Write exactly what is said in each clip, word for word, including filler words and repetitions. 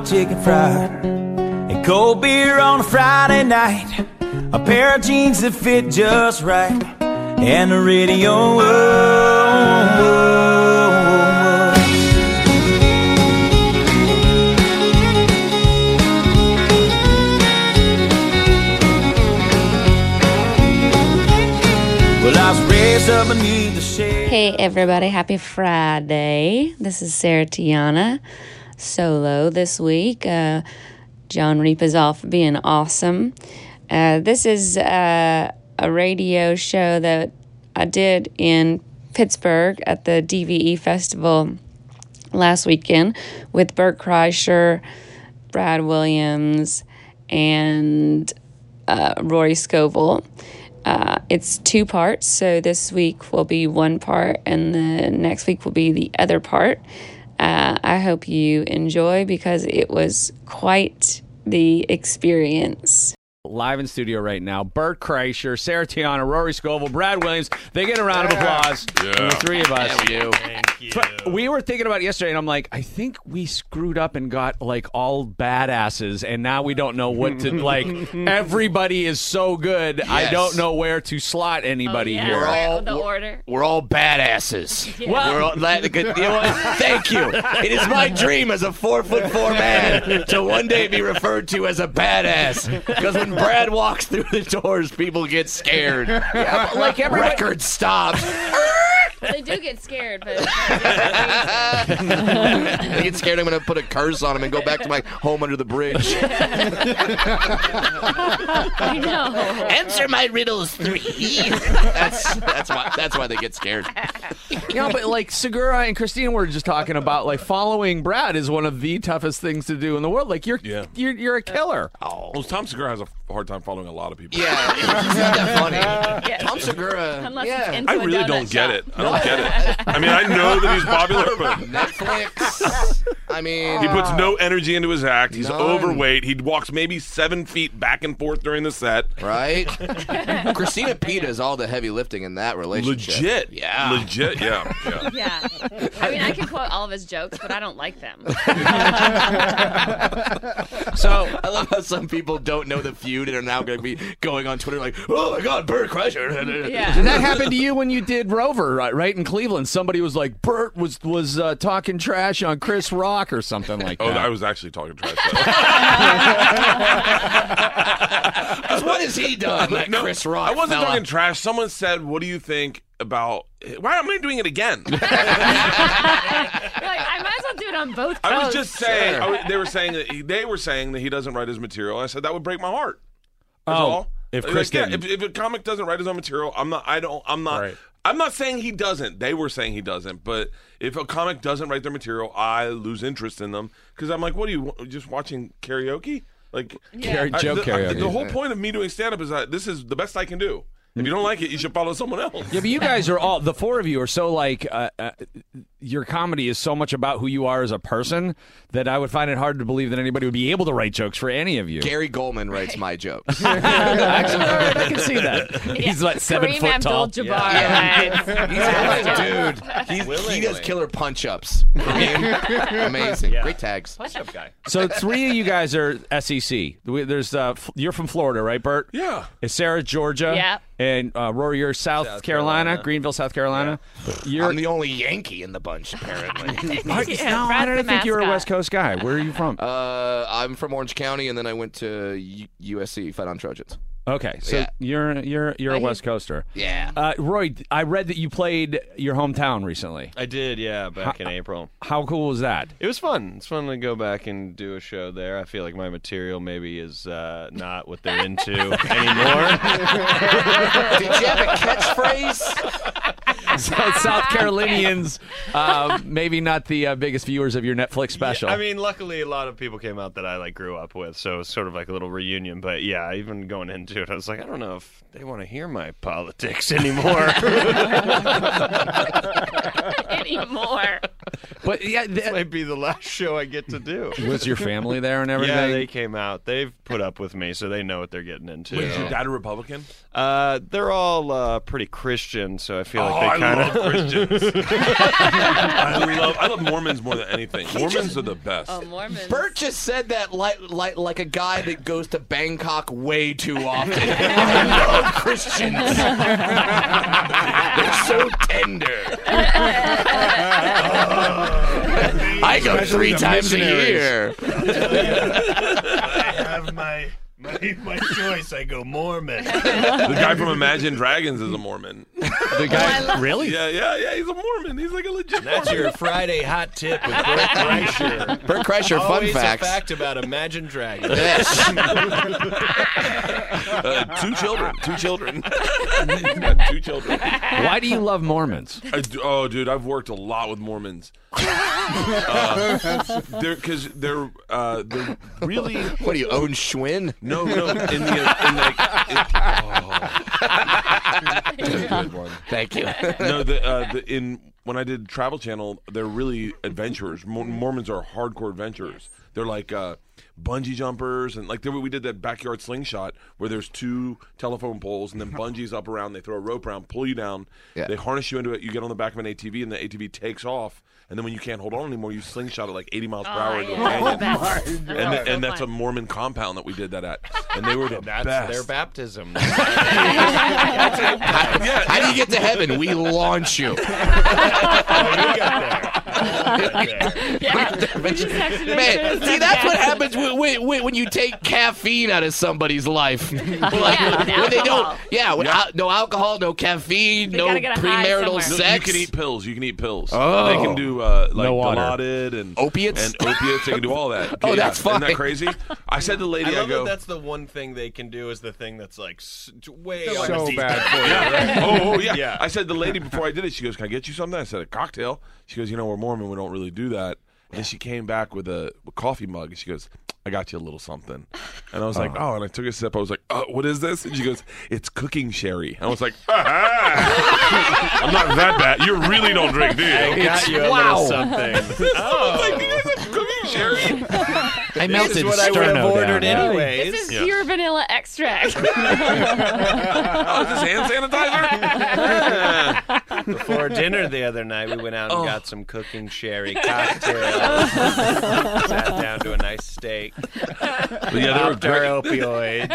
chicken fried, and cold beer on a Friday night, a pair of jeans that fit just right, and the radio. Oh, oh, oh. Well, I was raised up beneath the shade. Hey everybody, happy Friday. This is Sarah Tiana, solo this week. Uh, John Reap is off being awesome. Uh, this is uh, a radio show that I did in Pittsburgh at the D V E Festival last weekend with Bert Kreischer, Brad Williams, and uh, Rory Scovel. Uh, it's two parts, so this week will be one part, and the next week will be the other part. Uh, I hope you enjoy, because it was quite the experience. Live in studio right now, Bert Kreischer, Sarah Tiana, Rory Scovel, Brad Williams. They get a round of applause Yeah. from the three of us. Yeah, we do. Thank you. But we were thinking about it yesterday, and I'm like, I think we screwed up and got like all badasses, and now we don't know what to like. Everybody is so good. I Yes. don't know where to slot anybody Oh, yeah. here. We're all the we're- order. We're all badasses. Yeah. We're all, that, good, you know what? Thank you. It is my dream as a four foot four man to one day be referred to as a badass. Because when Brad walks through the doors, people get scared. Yeah, but like everybody, Record stops. They do get scared, but They get scared. I'm going to put a curse on them and go back to my home under the bridge. I know. Answer my riddles three. That's that's why that's why they get scared. you know, but like Segura and Christina were just talking about, like following Brad is one of the toughest things to do in the world. Like you're Yeah. you're you're a killer. Oh. Well, Tom Segura has a hard time following a lot of people. Yeah, it's not that funny. Yeah. Tom Segura. Unless yeah. it's into I a really donut don't get shop. it. I don't get it. I mean, I know that he's popular, but Netflix. I mean, he puts no energy into his act. He's None. overweight. He walks maybe seven feet back and forth during the set. right? Christina P does all the heavy lifting in that relationship. Legit. Yeah. Legit, yeah. yeah. Yeah. I mean, I can quote all of his jokes, but I don't like them. So I love how some people don't know the feud and are now going to be going on Twitter like, "Oh my God, Bert Kreischer." Yeah. Did that happen to you when you did Rover, right, right in Cleveland? Somebody was like, Bert was was uh, talking trash on Chris Rock or something like Oh, that. I was actually talking trash. Because what has he done? That No, Chris Rock. I wasn't fella? talking trash. Someone said, "What do you think about? Why am I doing it again?" You're like, I might as well do it on both coasts. I was just saying. Sure. I was, they were saying that he, they were saying that he doesn't write his material. I said that would break my heart. That's Oh, all. if Like, Chris yeah, didn't. if, if a comic doesn't write his own material, I'm not. I don't. I'm not. Right. I'm not saying he doesn't. They were saying he doesn't. But if a comic doesn't write their material, I lose interest in them because I'm like, what are you just watching karaoke? Like Car- I- joke the, karaoke. the whole point of me doing stand up is that this is the best I can do. If you don't like it, you should follow someone else. Yeah, but you guys are all, the four of you are so like, uh, uh, your comedy is so much about who you are as a person that I would find it hard to believe that anybody would be able to write jokes for any of you. Gary Goldman writes my jokes. Actually, all right, I can see that. He's like seven Kareem foot tall. Abdul-Jabbar writes. He's a dude. He's, he does killer punch ups. Amazing. Great tags. Punch-up guy. So three of you guys are S E C. There's uh, f- you're from Florida, right, Bert? Yeah. Is Sarah Georgia? Yep. And uh, Rory, you're South, South Carolina, Carolina. Greenville, South Carolina. You're. I'm the only Yankee in the bunch, apparently. I, Yeah, no, I Brad's didn't the think you were a mascot. West Coast guy. Where are you from? uh, I'm from Orange County, and then I went to U- USC, fight on Trojans. Okay, so Yeah. you're you're you're a West Coaster. Yeah. Uh, Roy, I read that you played your hometown recently. I did, yeah, back in April. How cool was that? It was fun. It's fun to go back and do a show there. I feel like my material maybe is uh, not what they're into anymore. Did you have a catchphrase? So South Carolinians, uh, maybe not the uh, biggest viewers of your Netflix special. I mean, luckily a lot of people came out that I like grew up with, so it's sort of like a little reunion. But yeah, even going into it, I was like, I don't know if they want to hear my politics anymore. Anymore. But yeah, This th- might be the last show I get to do. was your family there and everything? Yeah, they came out. They've put up with me, so they know what they're getting into. Wait, is your dad a Republican? Uh, they're all uh, pretty Christian, so I feel Oh, like they I kind love of. Christians. I love I love Mormons more than anything. Mormons are the best. Oh, Mormons. Bert just said that like like like a guy that goes to Bangkok way too often. I love Christians. They're so tender. I go three times a year. I have my, my my choice. I go Mormon. The guy from Imagine Dragons is a Mormon. The guy, really? Yeah, yeah, yeah. He's a Mormon. He's like a legit That's Mormon. your Friday hot tip with Bert Kreischer. Bert Kreischer, fun Always facts. a fact about Imagine Dragons. Yes. Uh, two children. Two children. Got two children. Why do you love Mormons? I do- oh, dude, I've worked a lot with Mormons. Uh, they're because they're uh, they're really What do you own, Schwinn? no no in the in like it, oh. Good one. Thank you. No, the, uh, the in when I did Travel Channel, they're really adventurers. Mor- Mormons are hardcore adventurers. They're like uh, bungee jumpers, and like there, we did that backyard slingshot where there's two telephone poles and then bungees up around. They throw a rope around, pull you down. Yeah. They harness you into it. You get on the back of an A T V, and the A T V takes off. And then when you can't hold on anymore, you slingshot at like eighty miles per Oh, hour into a yeah. canyon. That's And, so and that's a fun. Mormon compound that we did that at. And they were the That's best. their baptism. How do you get to heaven? We launch you. Man, see, that's what happens when, when, when you take caffeine out of somebody's life. Like, Yeah, when they don't, alcohol. yeah, when, al- no alcohol, no caffeine, They no gotta get a high premarital somewhere. No, sex. you can eat pills. You can eat pills. Oh. They can do uh, like No water. Dilaudid and Opiates? and opiates. They can do all that. Oh, Yeah. that's Isn't fine. that crazy? I said to the lady, I I, love go, that that's the one thing they can do is the thing that's like s- way on So the deep bad end. for you. oh, oh, yeah. Yeah. I said to the lady before I did it, she goes, "Can I get you something?" I said, "A cocktail." She goes, "You know, we're Mormon. We don't really do that." And she came back with a, a coffee mug, and she goes, "I got you a little something." And I was like, "Oh," and I took a sip. I was like, "Oh, what is this?" And she goes, "It's cooking sherry." I was like, "Ah, I'm not that bad. You really don't drink, do you?" I got you a Wow. little something. Oh. Cooking sherry? I This melted is what I would have Sterno ordered down. anyways. This is Yeah. pure vanilla extract. Oh, is this hand sanitizer? Before dinner the other night, we went out and got some cooking sherry cocktails. Sat down to a nice steak. But yeah, they were Popped our great. opioids.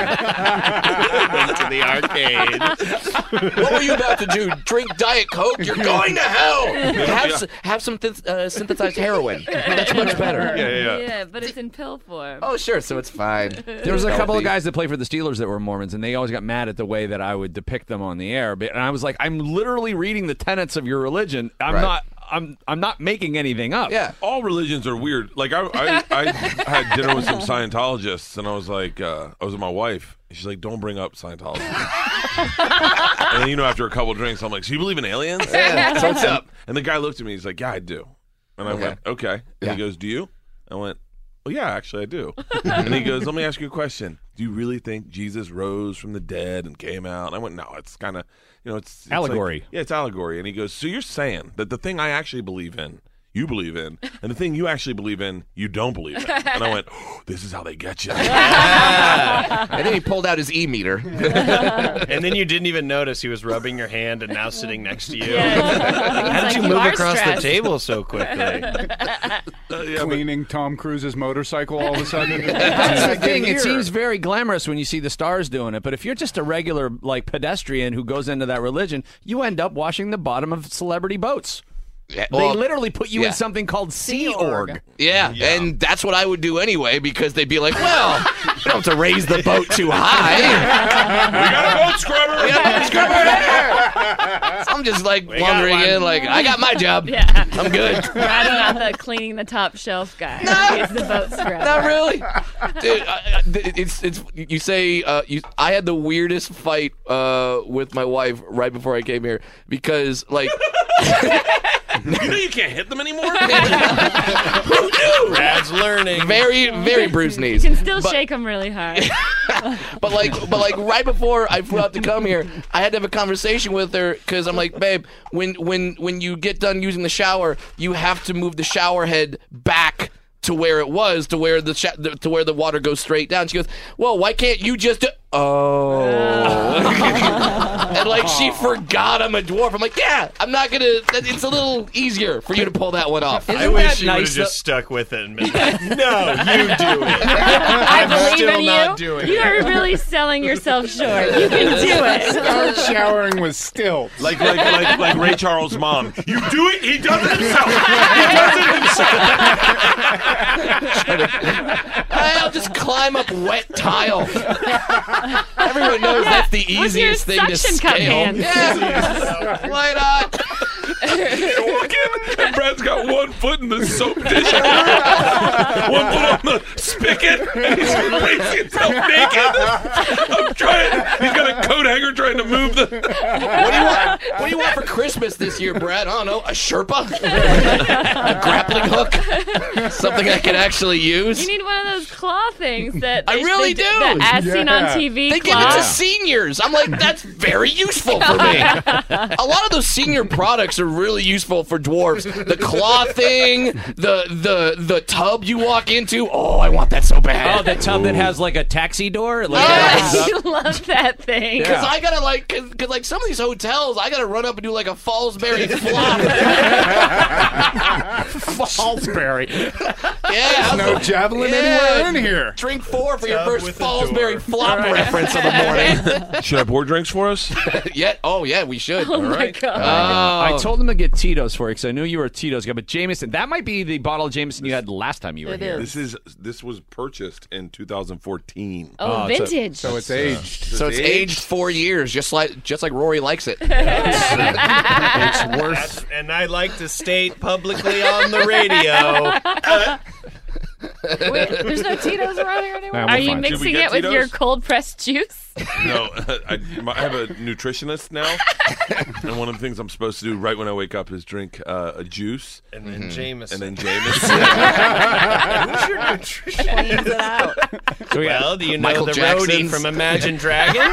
Went to the arcade. What were you about to do? Drink Diet Coke? You're going to hell. Have, Yeah. s- have some th- uh, synthesized heroin. That's much better. Yeah, yeah, yeah. Yeah, but it's in pill form. Oh, sure. So it's fine. There was a couple of guys that played for the Steelers that were Mormons, and they always got mad at the way that I would depict them on the air. But, and I was like, I'm literally reading the tenets of your religion. I'm Right. not. I'm. I'm not making anything up. Yeah. All religions are weird. Like I, I, I had dinner with some Scientologists, and I was like, uh, I was with my wife. And she's like, "Don't bring up Scientology." And then, you know, after a couple drinks, I'm like, "So you believe in aliens?" Yeah. So what's up? And the guy looked at me. He's like, "Yeah, I do." And I Okay. went, "Okay." And Yeah. he goes, "Do you?" I went, "Well, yeah, actually, I do." And he goes, "Let me ask you a question. Do you really think Jesus rose from the dead and came out?" And I went, "No, it's kind of, you know, it's, it's Allegory. like- yeah, it's allegory." And he goes, "So you're saying that the thing I actually believe in, you believe in, and the thing you actually believe in, you don't believe in?" And I went, oh, "This is how they get you." And then he pulled out his e-meter. And then you didn't even notice he was rubbing your hand and now sitting next to you. Yeah. How did you Like, move are across stressed. the table so quickly? Uh, yeah, but- Cleaning Tom Cruise's motorcycle all of a sudden. That's the thing. It seems very glamorous when you see the stars doing it, but if you're just a regular like pedestrian who goes into that religion, you end up washing the bottom of celebrity boats. Yeah, They well, literally put you yeah. in something called Sea Org. Org. yeah, and that's what I would do anyway because they'd be like, well, you don't have to raise the boat too high. we got a boat scrubber. We got a boat scrubber here. So I'm just like got wandering one. in like, I got my job. Yeah. I'm good. Rather not the cleaning the top shelf guy. He's the boat scrubber. Not really, dude. I, I- it's it's you say uh, you. I had the weirdest fight uh, with my wife right before I came here because like You know you can't hit them anymore? Who knew? Brad's learning. Very, very bruised knees. You can still But- shake them really hard. But like, but like, right before I flew out to come here, I had to have a conversation with her because I'm like, babe, when when when you get done using the shower, you have to move the shower head back to where it was, to where the sh- to where the water goes straight down. She goes, well, why can't you just do- oh and like she forgot I'm a dwarf. I'm like, yeah, I'm not gonna, it's a little easier for you to pull that one off. I Isn't wish that you would have nice just stuck with it and been like, no, you do it. I believe still in not you. doing You it. are really selling yourself short. You can do it. Start showering with stilts. Like like like like Ray Charles' mom. You do it. He does it himself. He does it himself. I'll just climb up wet tile. Everyone knows that's the With your easiest thing to suction cup scale. hands. Yeah. Why not? You walk in and Brad's got one foot in the soap dish, one foot on the spigot, and he's raising himself naked. I'm trying. He's got a coat hanger trying to move the. What do you want? What do you want for Christmas this year, Brad? I don't know. A Sherpa, a grappling hook, something I can actually use. You need one of those claw things that I they- really they, do. That as seen on Yeah. T V. They give claw. it to seniors. I'm like, that's very useful for me. A lot of those senior products are really useful for dwarves. The claw thing, the the the tub you walk into. Oh, I want that so bad. Oh, the tub that has like a taxi door? Like, Yes. it opens I up? love that thing. Because I gotta like, cause, cause like some of these hotels, I gotta run up and do like a Fallsbury flop. Salisbury. Yeah, No javelin Yeah. anywhere in here. Drink four for your Tub first with a Fallsbury door. flop reference of the morning. Should I pour drinks for us? yeah. Oh yeah, we should. Oh my god. I told him to get Tito's for you because I knew you were a Tito's guy. But Jameson, that might be the bottle of Jameson you had last time you were It here. is. This is this was purchased in two thousand fourteen. oh, oh, it's a- vintage. So it's aged. So it's aged four years, just like just like Rory likes it. It's worth. That's- and I like to state publicly on the radio. Wait, there's no Tito's around here anymore. Nah, we're Are you fine. Did we mixing get it with your Tito's? cold pressed juice? No, I, I have a nutritionist now, and one of the things I'm supposed to do right when I wake up is drink uh, a juice And then Jameson. and then Jameson. Who's your nutritionist? it out. So we got- Well, do you know Michael the Jackson's. roadie from Imagine Dragons?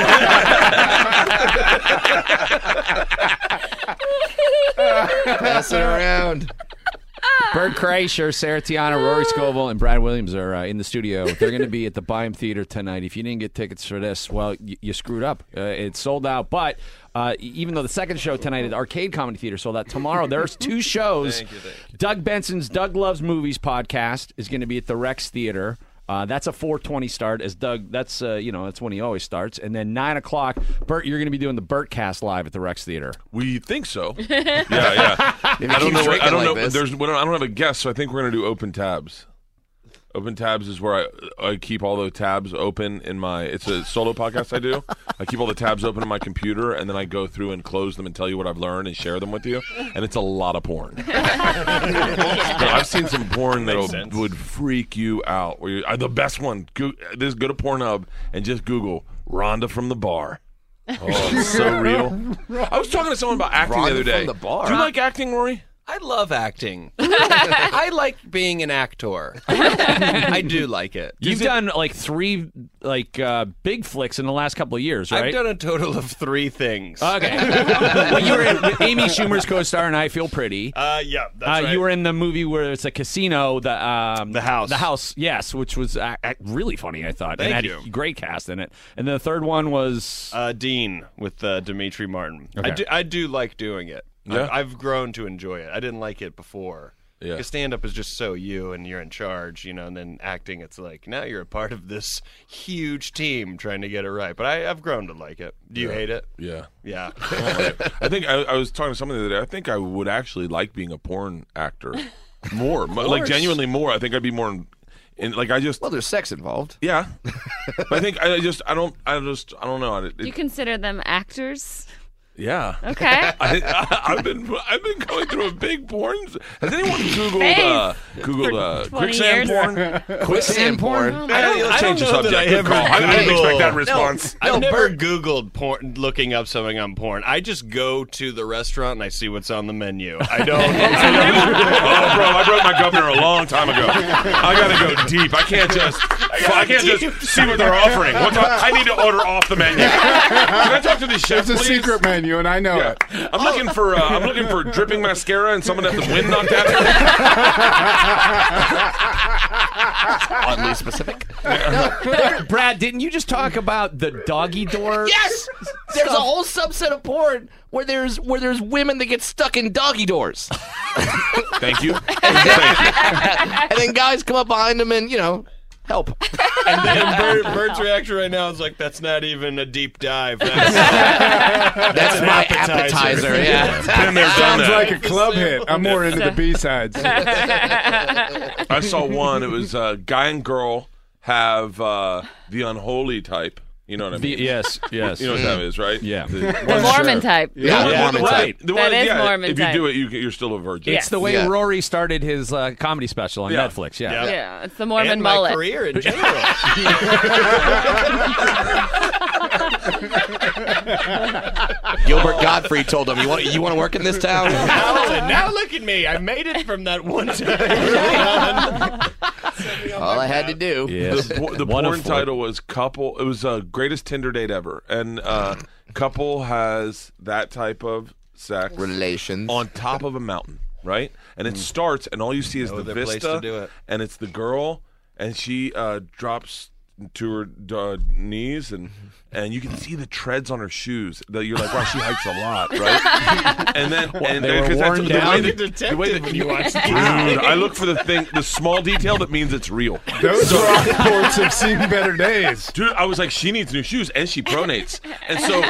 Pass it around. Bert Kreischer, Sarah Tiana, Rory Scovel, and Brad Williams are uh, in the studio. They're going to be at the Byam Theater tonight. If you didn't get tickets for this, well, y- you screwed up. Uh, it's sold out. But uh, even though the second show tonight at the Arcade Comedy Theater sold out, tomorrow there's two shows. Thank you, thank you. Doug Benson's Doug Loves Movies podcast is going to be at the Rex Theater. Uh, that's a four twenty start. As Doug, that's uh, you know that's when he always starts. And then nine o'clock, Bert, you're going to be doing the Bertcast live at the Rex Theater. We think so. Yeah, yeah. I don't keeps know. What, drinking I don't like know. this. There's. we don't- I don't have a guess, so I think we're gonna do open tabs. Open tabs is where I I keep all the tabs open in my. It's a solo podcast I do. I keep all the tabs open in my computer, and then I go through and close them and tell you what I've learned and share them with you. And it's a lot of porn. But I've seen some porn that sense. would freak you out. Where you, uh, the best one. Go, this go to Pornhub and just Google Rhonda from the bar. Oh, it's so real. I was talking to someone about acting Rhonda the other day. from the bar? Do you like acting, Rory? I love acting. I like being an actor. I do like it. You've done like three like uh, big flicks in the last couple of years, right? I've done a total of three things. Okay. Well, you were in, with Amy Schumer's co-star in I Feel Pretty. Uh, yeah, that's Uh, right. You were in the movie where it's a casino, the um, The House. the house, yes, which was uh, uh, really funny. I thought, Thank and had you. a great cast in it. And then the third one was uh, Dean with uh, Dimitri Martin. I Okay. do, I do like doing it. Yeah? I've, I've grown to enjoy it. I didn't like it before. Yeah. Because stand-up is just so you, and you're in charge, you know. And then acting, it's like now you're a part of this huge team trying to get it right. But I, I've grown to like it. Do you Yeah. hate it? Yeah. Yeah. I think I, I was talking to someone the other day. I think I would actually like being a porn actor more, Mo- like genuinely more. I think I'd be more. In, in, like I just Well, there's sex involved. yeah, but I think I just I don't I just I don't know. It, Do you consider them actors? Yeah. Okay. I, I, I've been I've been going through a big porn. Has anyone googled uh, googled uh, quicksand years. porn? Quicksand porn. Oh, I my don't, God. let's change the I don't know subject. that I Good ever call. I, I didn't expect that Googled- response. I've No, never Bert- Googled porn, looking up something on porn. I just go to the restaurant and I see what's on the menu. I don't. I don't Oh, bro, I broke my governor a long time ago. I gotta go deep. I can't just. I can't just see what they're offering. What's on, I need to order off the menu. Can I talk to the chef, It's a please? secret menu, and I know Yeah. it. I'm looking for. Uh, I'm looking for dripping mascara and someone that has the wind knocked out of it. Oddly specific. Brad, didn't you just talk about the doggy door? Yes, there's a whole subset of porn where there's where there's women that get stuck in doggy doors, Thank you. and then guys come up behind them and you know help. And then Bert, Bert's reaction right now is like, "That's not even a deep dive. That's, That's an my appetizer." appetizer. Yeah. Been there, done Sounds that. like a club hit. I'm more into the B-sides. I saw one. It was uh, guy and girl have uh, the unholy type. You know what I The, mean? yes, yes. You know what that is, right? Yeah. The, The Mormon type. Yeah, Yeah, Mormon right. type. The That one- is yeah, Mormon If you type. do it, you, you're still a virgin. It's the way Yeah. Rory started his uh, comedy special on Yeah. Netflix. Yeah. Yeah. Yeah, it's the Mormon And my mullet. career in general. Gilbert Godfrey told him, "You want you want to work in this town?" now, now look at me. I made it from that one time. All I had to do. Yes. The, po- the One of porn four. title was couple. It was uh, greatest Tinder date ever, and uh, couple has that type of sex Relations. on top of a mountain, right? And it starts, and all you see is No the other place vista, to do it. and it's the girl, and she uh, drops to her uh, knees, and and you can see the treads on her shoes. That you're like, wow, she hikes a lot, right? And then and they were 'cause that's worn the down? way The that, detective the way that when you watch Dude, I look for the thing, the small detail that means it's real. Those rock reports have seen better days. Dude, I was like, she needs new shoes, and she pronates, and so,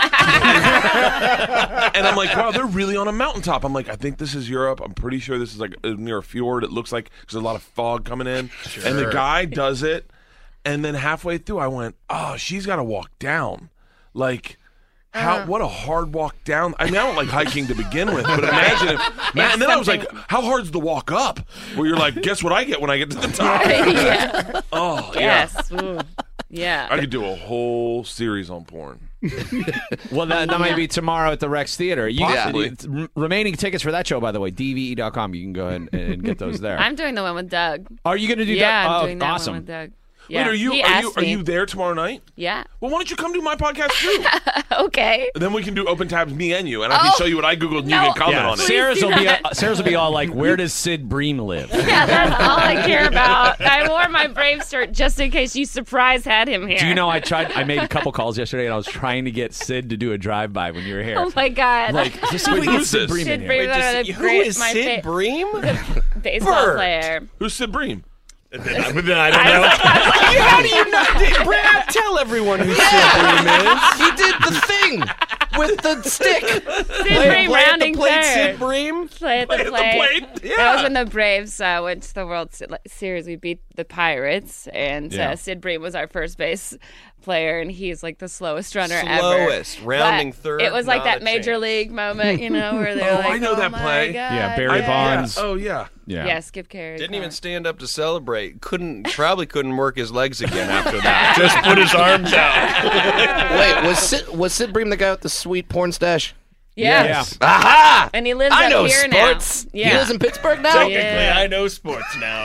and I'm like, wow, they're really on a mountaintop. I'm like, I think this is Europe. I'm pretty sure this is like uh, near a fjord. It looks like there's a lot of fog coming in, and the guy does it, and then halfway through, I went, oh, she's got to walk down, like. How what a hard walk down! I mean, I don't like hiking to begin with, but imagine if. Man, and then I was like, "How hard's the walk up?" Where you're like, "Guess what I get when I get to the top?" Yeah. Oh, yeah. Yes. Ooh. Yeah. I could do a whole series on porn. Well, that, that might be tomorrow at the Rex Theater. You Possibly. it's- r- remaining tickets for that show, by the way, D V E dot com. You can go ahead and, and get those there. I'm doing the one with Doug. Are you going to do Yeah, that? I'm Oh, doing that awesome. one with Doug. Yeah. Wait, are you He are you asked are me. you there tomorrow night? Yeah. Well, why don't you come do my podcast too? Okay. Then we can do open tabs, me and you, and I can Oh, show you what I googled, and you no. can comment Yeah, on it. Sarah's do will be that. uh, Sarah's will be all like, "Where does Sid Bream live?" Yeah, that's all I care about. I wore my Brave shirt just in case you surprise had him here. Do you know I tried? I made a couple calls yesterday, and I was trying to get Sid to do a drive-by when you were here. Oh my God. Like, just see if we Wait, can get who's Sid this? Bream in Sid here. Bream, Wait, one of just- the who great- is my Sid fa- Bream? baseball Bert. player. Who's Sid Bream? Then I, then I don't know. How do you not? Did Brad tell everyone who Sid Bream is? He did the thing with the stick. Sid Play- Bream play at rounding the plate, third. Sid Bream. Play at the Play at the plate. plate? That was when the Braves uh, went to the World Se- Series. We beat the Pirates, and Yeah. uh, Sid Bream was our first base player, and he's like the slowest runner ever. Slowest, rounding But third, It was like not that a major chance. league moment, you know, where they're Oh, like, I know oh that my play. God, Yeah, Barry yeah. Bonds. Oh yeah. Yeah. Yeah, Skip Carey. Didn't even stand up to celebrate. Couldn't probably couldn't work his legs again after that. Just put his arms out. Wait, was Sid, was Sid Bream the guy with the sweet porn stash? Yeah. Yeah. Aha! And he lives I up know here sports. now. He Yeah. lives in Pittsburgh now. Technically, Yeah. I know sports now.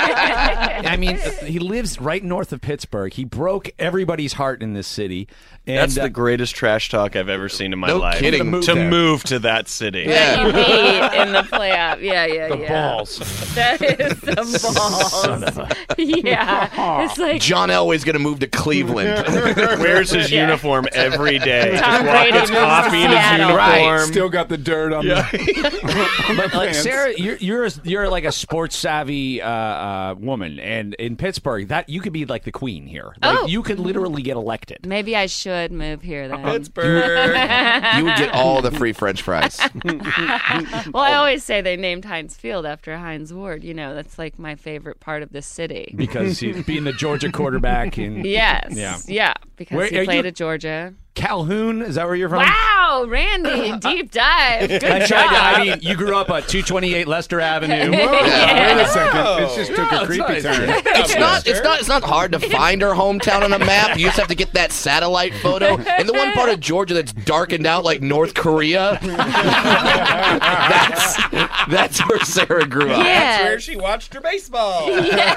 I mean, he lives right north of Pittsburgh. He broke everybody's heart in this city. And, That's uh, the greatest trash talk I've ever seen in my No life. kidding. To move, To to move move to that city. That you beat in the playoff. Yeah, yeah, the yeah. balls. That is the balls. Yeah. It's like John Elway's gonna move to Cleveland. Wears his Yeah. uniform every day. Tom Walk- Brady gets moves to coffee in his Seattle. uniform. Still got the dirt on the But like pants. Sarah, you're you're a, you're like a sports savvy uh, uh, woman, and in Pittsburgh, that you could be like the queen here. Like, Oh. you could literally get elected. maybe I should move here then. Pittsburgh. You would get all the free French fries. Well, I always say they named Heinz Field after Heinz Ward. You know, that's like my favorite part of the city. Because he, being the Georgia quarterback, and Yes. Yeah. Yeah. Because Where- he are played you- at Georgia. Calhoun. Is that where you're from? Wow, Randy, deep dive. Good I job. tried to, I mean, you grew up at two twenty-eight Lester Avenue. Yeah. Wait a second. It just took No, a it's creepy nice. turn. It's not. It's not. It's not hard to find her hometown on a map. You just have to get that satellite photo. And the one part of Georgia that's darkened out like North Korea. that's that's where Sarah grew up. Yeah. That's where she watched her baseball.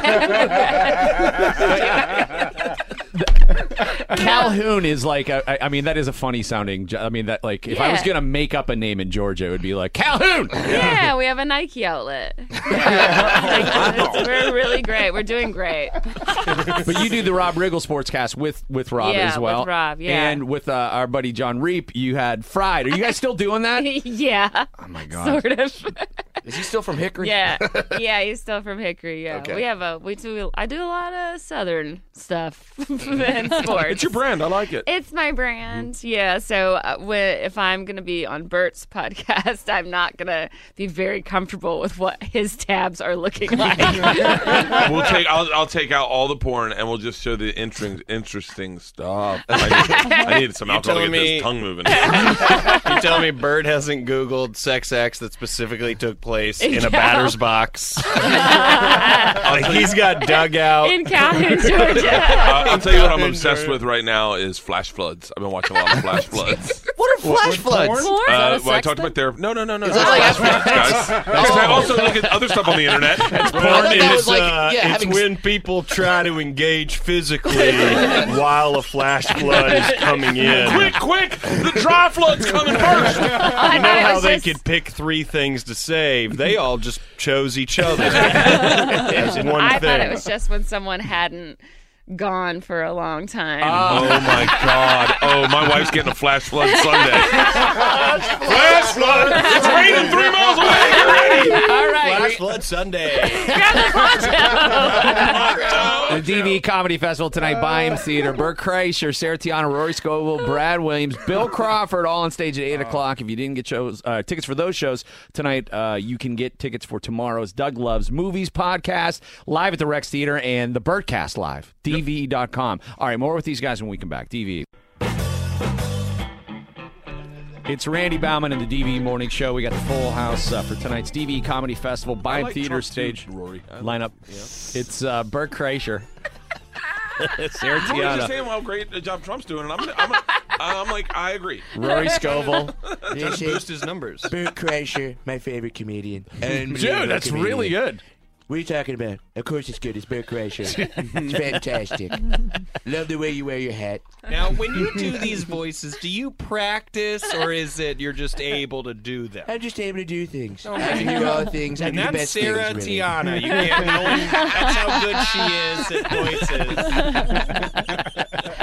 Calhoun is like, a, I, I mean, that is a funny sounding. jo- I mean, that like, if I was Yeah. gonna make up a name in Georgia, it would be like Calhoun. Yeah, we have a Nike outlet. Yeah. It's- we're really great. We're doing great. But you do the Rob Riggle Sportscast with with Rob Yeah, as well. with Rob, yeah. And with uh, our buddy John Reap, you had Fried. Are you guys still doing that? Yeah. Oh my god. Sort of. Is he still from Hickory? Yeah. Yeah, he's still from Hickory. Yeah. Okay. We have a we do I do a lot of southern stuff and sports. It's your brand. I like it. It's my brand, yeah. So uh, wh- if I'm going to be on Bert's podcast, I'm not going to be very comfortable with what his tabs are looking like. We'll take. I'll, I'll take out all the porn and we'll just show the interesting, interesting stuff. I need, I need some alcohol to telling get me- this tongue moving. You telling me Bird hasn't Googled sex acts that specifically took place in a Yeah. batter's box? Like he's got dugout. In Calhoun, Georgia. Uh, I'll tell you what I'm obsessed with right now is flash floods. I've been watching a lot of flash floods. What are flash floods? Porn? Uh, well, I talked about their no, no, no, no. Is that like- Flash floods, guys. Because I also look at other stuff on the internet. I thought that was It's, like, uh, yeah, it's having when people try to engage physically while a flash flood is coming in. Quick, quick! The dry flood's coming first. You know how they could pick three things to save? They all just chose each other as one I thing. thought it was just when someone hadn't gone for a long time. Oh my God! Oh, my wife's getting a flash flood Sunday. Flash flood! It's raining three miles away. Get ready! All right. Flash Flood Sunday. The D V Comedy Festival tonight, Byam Theater. Bert Kreischer, Sarah Tiana, Rory Scovel, Brad Williams, Bill Crawford, all on stage at eight o'clock. If you didn't get shows, uh, tickets for those shows tonight, uh, you can get tickets for tomorrow's Doug Loves Movies podcast, live at the Rex Theater, and the Bertcast live, D V E dot com. All right, more with these guys when we come back. D V E. It's Randy Bauman and the D V E Morning Show. We got the full house uh, for tonight's D V E Comedy Festival, Byam like Theater Trump stage too, Rory. I lineup. It's uh, Bert Kreischer. Sarah Rory's just Tiana, saying how great a job Trump's doing, and I'm, I'm, I'm like, I agree. Rory Scovel. Trying to boost his numbers. Bert Kreischer, my favorite comedian. Dude, that's really good. What are you talking about? Of course it's good. It's Bert Kreischer. It's fantastic. Love the way you wear your hat. Now, when you do these voices, do you practice, or is it you're just able to do them? I'm just able to do things. I can do all things. I And do the that's best Sarah things, really. Tiana. You can't know that's how good she is at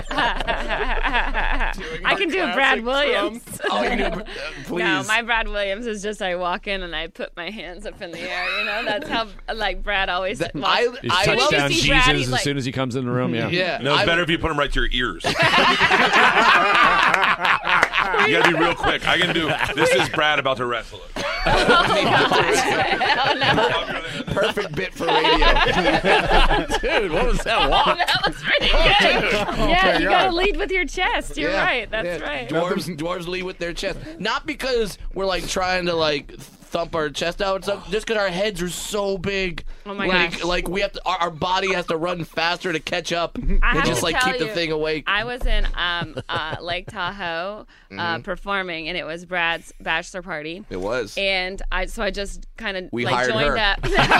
voices. I can do a Brad classic Williams. Oh, you can do it. Please. No, my Brad Williams is just I walk in and I put my hands up in the air. You know, that's how like Brad always. That- walks. I- He's I love touchdown to see Jesus Brad, he's as like- soon as he comes in the room. Yeah. Yeah. No, it's I- better if you put them right to your ears. You gotta be real quick. I can do. This is Brad about to wrestle it. Hell no. Perfect bit for radio. Dude, what was that walk? That was pretty good. Yeah, you gotta lead with your chest. You're Yeah. right. That's Yeah. right. Dwarves, dwarves lead with their chest. Not because we're like trying to like thump our chest out and stuff, just because our heads are so big. Oh my like, gosh. Like we have to, our, our body has to run faster to catch up I and have just to like tell keep the you, thing awake. I was in um, uh, Lake Tahoe uh, Mm-hmm. performing, and it was Brad's bachelor party. It was. And I, so I just kind of We like hired joined her. up.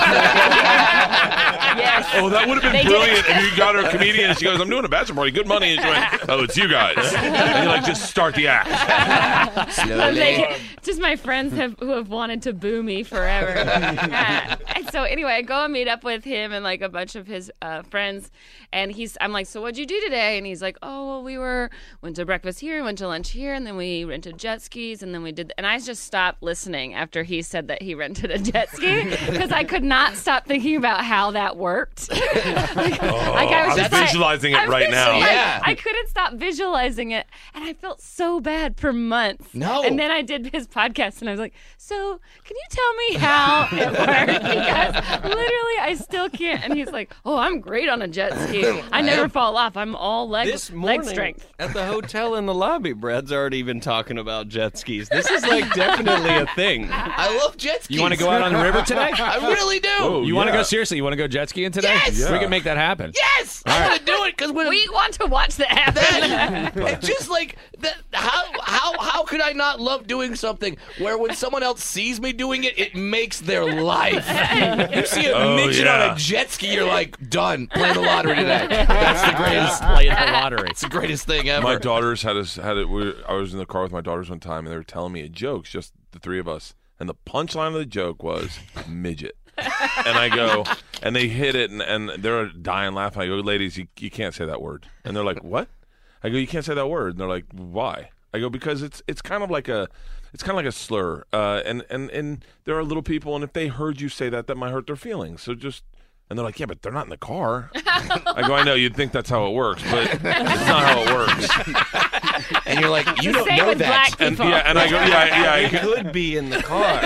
Yes. Oh, that would have They been did. brilliant if you got her a comedian and she goes, I'm doing a bachelor party, good money. And she went, oh, it's you guys. And you like, just start the act. Slowly. Like, just my friends have, who have wanted to boo me forever. Yeah. And so anyway, I go and meet up with him and like a bunch of his uh, friends, and he's I'm like, so what'd you do today? And he's like, oh, well, we were went to breakfast here, went to lunch here, and then we rented jet skis, and then we did. And I just stopped listening after he said that he rented a jet ski because I could not stop thinking about how that worked. like, like I was I'm just like- visualizing it I'm right now. visualizing- Yeah. I couldn't stop visualizing it, and I felt so bad for months. No. And then I did his podcast, and I was like, so can you tell me how it worked? yes. Literally, I still can't. And he's like, "Oh, I'm great on a jet ski. I never fall off. I'm all leg This morning leg strength." at the hotel in the lobby, Brad's already been talking about jet skis. This is like definitely a thing. I love jet skis. You want to go out on the river today? I really do. Oh, You want to yeah. go seriously? You want to go jet skiing today? Yes! Yeah. We can make that happen. Yes, I want to do it because when We want to watch that happen. that, it's just like that. How how how could I not love doing something where when someone else sees me doing it, it makes their life. You see a Oh, midget yeah. on a jet ski, you're like, done. Playing the lottery today. That's the greatest. Playing the lottery. It's the greatest thing ever. My daughters had us had it. We, I was in the car with my daughters one time, and they were telling me a joke, just the three of us. And the punchline of the joke was midget. And I go, and they hit it, and, and they're dying laughing. I go, ladies, you, you can't say that word. And they're like, what? I go, you can't say that word. And they're like, why? I go, because it's it's kind of like a it's kind of like a slur. Uh, and, and, and there are little people, and if they heard you say that, that might hurt their feelings. So just. And they're like, yeah, but they're not in the car. I go, I know, you'd think that's how it works, but it's not how it works. And you're like, you don't Same know with that. black And people. yeah, and I go, yeah, yeah, I It could- could be in the car.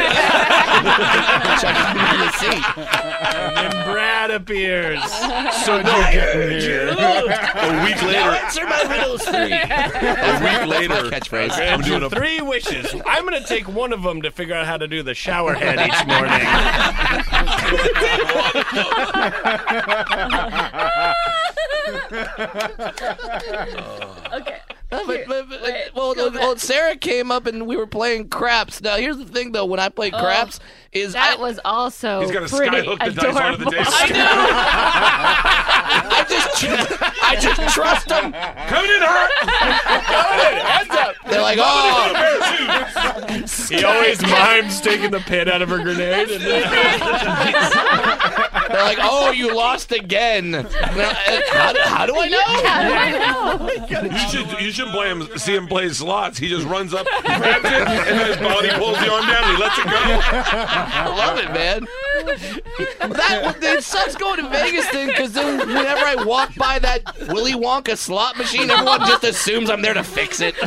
And then Brad appears. So no, a week Now later, answer my riddles for me. a week later, Catchphrase. I'm doing a Three wishes. I'm going to take one of them to figure out how to do the shower head each morning. Okay. No, but, but, but, Wait, well, go well, back. Sarah came up and we were playing craps. Now, here's the thing, though. When I play craps, is That I, was also he's got to pretty skyhook the dice onto the adorable. table. I just, tr- I just trust them. Coming in hot. Hands up. They're like, oh, He always mimes taking the pin out of her grenade. And they're like, oh, you lost again. Now, uh, how, do, how do I know? I know. You should you should blame see him play slots. He just runs up, grabs it, and then his body pulls the arm down. And he lets it go. I love it, man. That it sucks going to Vegas thing because then whenever I walk by that Willy Wonka slot machine, everyone just assumes I'm there to fix it.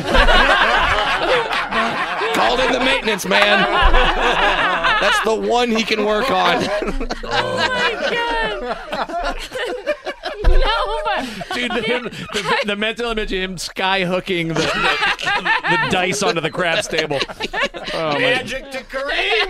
Called in the maintenance man. That's the one he can work on. Oh my god. No, but Dude, the, the, the mental image of him sky hooking the, the, the dice onto the craps table. Oh, my. Magic to Kareem.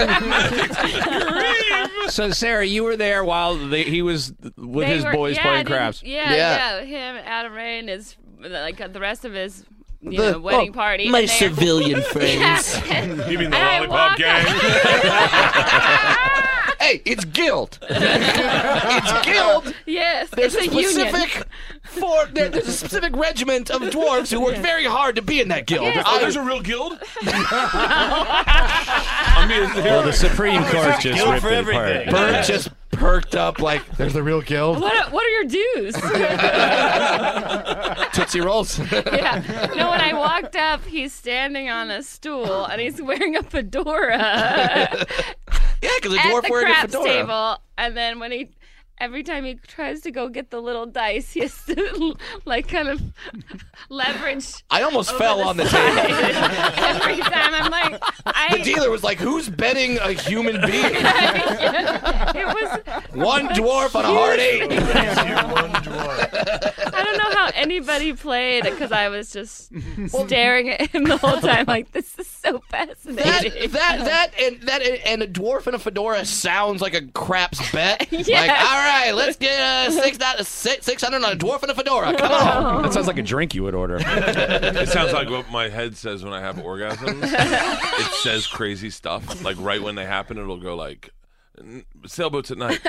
So, Sarah, you were there while the, he was with they his were- boys yeah, playing didn't- craps. Yeah, Yeah. yeah, Him, Adam Ray, and his like the rest of his you The- know, wedding oh, party. My and they're- civilian friends. Yeah. You mean the And I Lollipop walk Gang? Hey, it's guild. It's guild. Yes, There's it's a a union. specific for there, there's a specific regiment of dwarves who work very hard to be in that guild. Yes. Oh, I- there's a real guild. I mean, Well, the Supreme Court just guild ripped for it everything. apart. Bert just perked up like, there's the real guild. What are, what are your dues? Tootsie Rolls. Yeah. No, when I walked up, he's standing on a stool and he's wearing a fedora Yeah, because a at dwarf the wearing a craps fedora. table. And then when he, every time he tries to go get the little dice, he has to like kind of leverage. I almost over fell on the table. side. Every time I'm like, I. The dealer was like, who's betting a human being? It was. One dwarf on a hard eight. I don't know how anybody played because I was just staring at him the whole time. Like, this is so That, fascinating. that, that, and that, and a dwarf in a fedora sounds like a craps bet. Yes. Like, all right, let's get uh, six six six hundred on a dwarf in a fedora. Come on. That sounds like a drink you would order. it sounds like what my head says when I have orgasms. It says crazy stuff. Like right when they happen, it'll go like, sailboats at night.